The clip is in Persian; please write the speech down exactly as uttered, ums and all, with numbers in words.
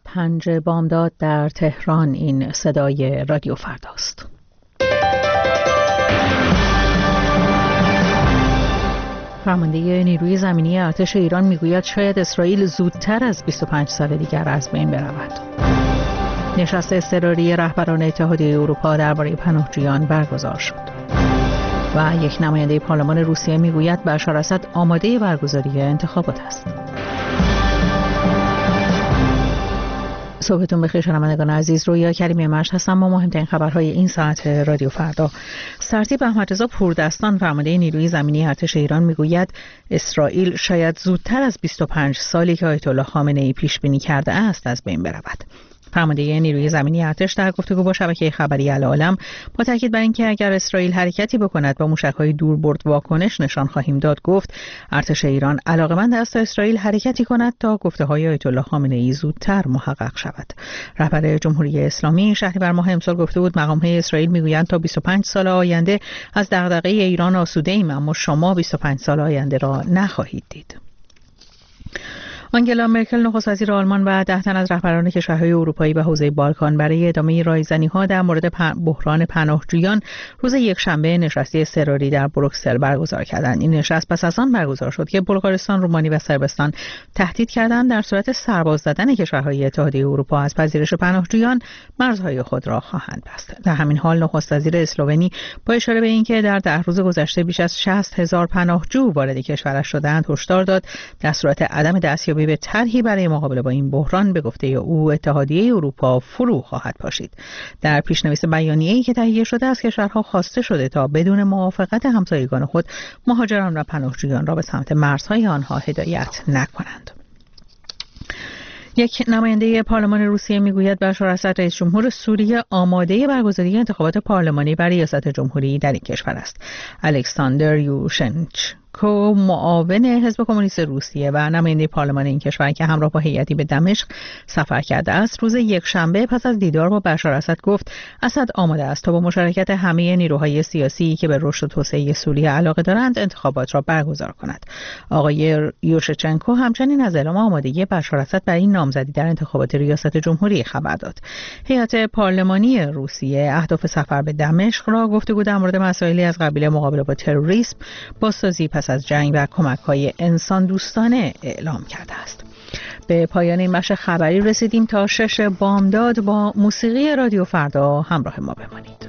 پنج بامداد در تهران. این صدای رادیو فرداست. فرمانده نیروی زمینی ارتش ایران میگوید شاید اسرائیل زودتر از بیست و پنج سال دیگر از بین برود. نشست اضطراری رهبران اتحادیه اروپا درباره پناهجویان برگزار شد. و یک نماینده پارلمان روسیه میگوید بشار اسد آماده برگزاری انتخابات است. صبحتون بخیر شنوندگان عزیز، رویا کریمی مشت هستم با مهمترین خبرهای این ساعت رادیو فردا. سرتیپ احمدرضا پوردستان فرمانده نیروی زمینی ارتش ایران میگوید اسرائیل شاید زودتر از بیست و پنج سالی که آیت الله خامنه ای پیش بینی کرده است از بین برود. فرمانده نیروی زمینی ارتش در گفتگو با شبکه خبری العالم با تاکید بر اینکه اگر اسرائیل حرکتی بکند با موشک‌های دوربرد واکنش نشان خواهیم داد گفت ارتش ایران علاقه‌مند است تا اسرائیل حرکتی کند تا گفته‌های آیت الله خامنه ای زودتر محقق شود. رهبر جمهوری اسلامی شهریور ماه امسال گفته بود مقام‌های اسرائیل میگویند تا بیست و پنج سال آینده از دغدغه ایران آسوده‌ایم، اما شما بیست و پنج سال آینده را نخواهید دید. آنگلا مرکل نخست وزیر آلمان و ده تن از رهبران کشورهای اروپایی و حوزه بالکان برای ادامه رایزنی‌ها در مورد بحران پناهجویان روز یکشنبه نشستی اضطراری در بروکسل برگزار کردند. این نشست پس از آن برگزار شد که بلغارستان، رومانی و صربستان تهدید کردند در صورت سرباز زدن کشورهای اتحادیه اروپا از پذیرش پناهجویان مرزهای خود را خواهند بست. در همین حال نخست وزیر اسلوونی با اشاره به اینکه در ده روز گذشته بیش از شصت هزار پناهجو وارد کشورش شدند هشدار داد در صورت عدم دستیابی به طرحی برای مقابله با این بحران به گفته او اتحادیه اروپا فرو خواهد پاشید. در پیشنویس بیانیه‌ای که تهیه شده از کشورها خواسته شده تا بدون موافقت همسایگان خود مهاجران و پناهجویان را به سمت مرزهای آنها هدایت نکنند. یک نماینده پارلمان روسیه میگوید بشار اسد رئیس جمهور سوریه آماده برگزاری انتخابات پارلمانی برای ریاست جمهوری در این کشور است. الکساندر یوشنچ کو معاون حزب کمونیست روسیه و نماینده پارلمان این کشور که همراه با هیئتی به دمشق سفر کرده است روز یکشنبه پس از دیدار با بشار اسد گفت اسد آماده است تا با مشارکت همه نیروهای سیاسی که به رشد و توسعه سوریه علاقه دارند انتخابات را برگزار کند. آقای یوشچنکو همچنین از اعلام آمادگی بشار اسد برای این نامزدی در انتخابات ریاست جمهوری خبر داد. هیئت پارلمانی روسیه اهداف سفر به دمشق را گفتگو در مورد مسائلی از قبیل مقابله با تروریسم، بازسازی پس از جنگ و کمک‌های انسان دوستانه اعلام کرده است. به پایان این بخش خبری رسیدیم. تا شش بامداد با موسیقی رادیو فردا همراه ما بمانید.